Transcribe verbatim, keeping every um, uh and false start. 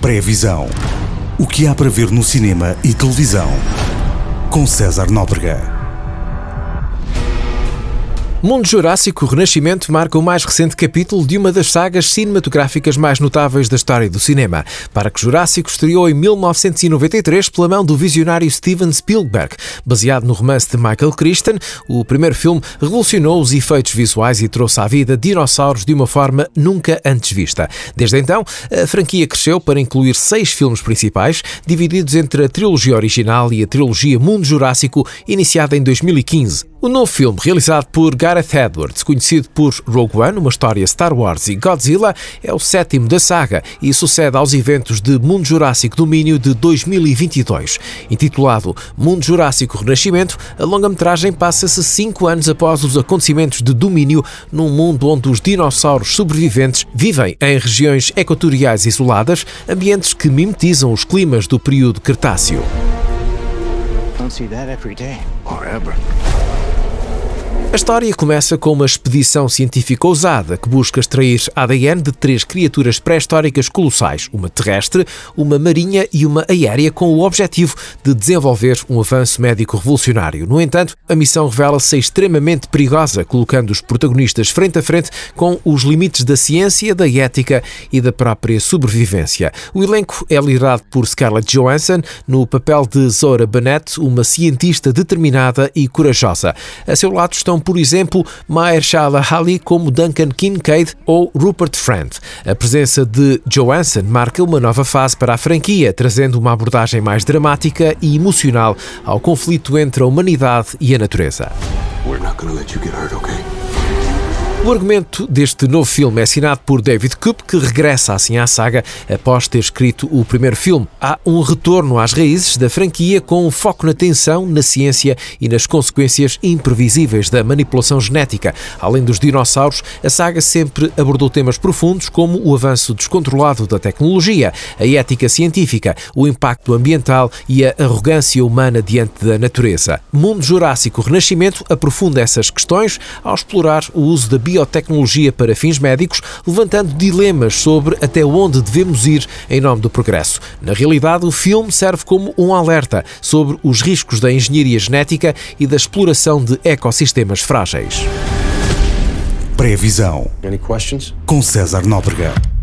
Pré-visão. O que há para ver no cinema e televisão. Com César Nóbrega. Mundo Jurássico Renascimento marca o mais recente capítulo de uma das sagas cinematográficas mais notáveis da história do cinema. Parque Jurássico estreou em mil novecentos e noventa e três pela mão do visionário Steven Spielberg. Baseado no romance de Michael Crichton, o primeiro filme revolucionou os efeitos visuais e trouxe à vida dinossauros de uma forma nunca antes vista. Desde então, a franquia cresceu para incluir seis filmes principais, divididos entre a trilogia original e a trilogia Mundo Jurássico, iniciada em dois mil e quinze. O novo filme, realizado por Gareth Edwards, conhecido por Rogue One, uma história Star Wars e Godzilla, é o sétimo da saga e sucede aos eventos de Mundo Jurássico Domínio de dois mil e vinte e dois. Intitulado Mundo Jurássico Renascimento, a longa-metragem passa-se cinco anos após os acontecimentos de Domínio, num mundo onde os dinossauros sobreviventes vivem em regiões equatoriais isoladas, ambientes que mimetizam os climas do período Cretáceo. Don't see that every day or ever. A história começa com uma expedição científica ousada que busca extrair A D N de três criaturas pré-históricas colossais, uma terrestre, uma marinha e uma aérea, com o objetivo de desenvolver um avanço médico revolucionário. No entanto, a missão revela-se extremamente perigosa, colocando os protagonistas frente a frente com os limites da ciência, da ética e da própria sobrevivência. O elenco é liderado por Scarlett Johansson no papel de Zora Bennett, uma cientista determinada e corajosa. A seu lado estão, por exemplo, Mahershala Ali como Duncan Kincaid ou Rupert Friend. A presença de Johansson marca uma nova fase para a franquia, trazendo uma abordagem mais dramática e emocional ao conflito entre a humanidade e a natureza. We're not gonna let you get hurt, okay? O argumento deste novo filme é assinado por David Koepp, que regressa assim à saga após ter escrito o primeiro filme. Há um retorno às raízes da franquia com um foco na tensão, na ciência e nas consequências imprevisíveis da manipulação genética. Além dos dinossauros, a saga sempre abordou temas profundos como o avanço descontrolado da tecnologia, a ética científica, o impacto ambiental e a arrogância humana diante da natureza. Mundo Jurássico Renascimento aprofunda essas questões ao explorar o uso da biotecnologia para fins médicos, levantando dilemas sobre até onde devemos ir em nome do progresso. Na realidade, o filme serve como um alerta sobre os riscos da engenharia genética e da exploração de ecossistemas frágeis. Pré-visão. Any questions? Com César Nóbrega.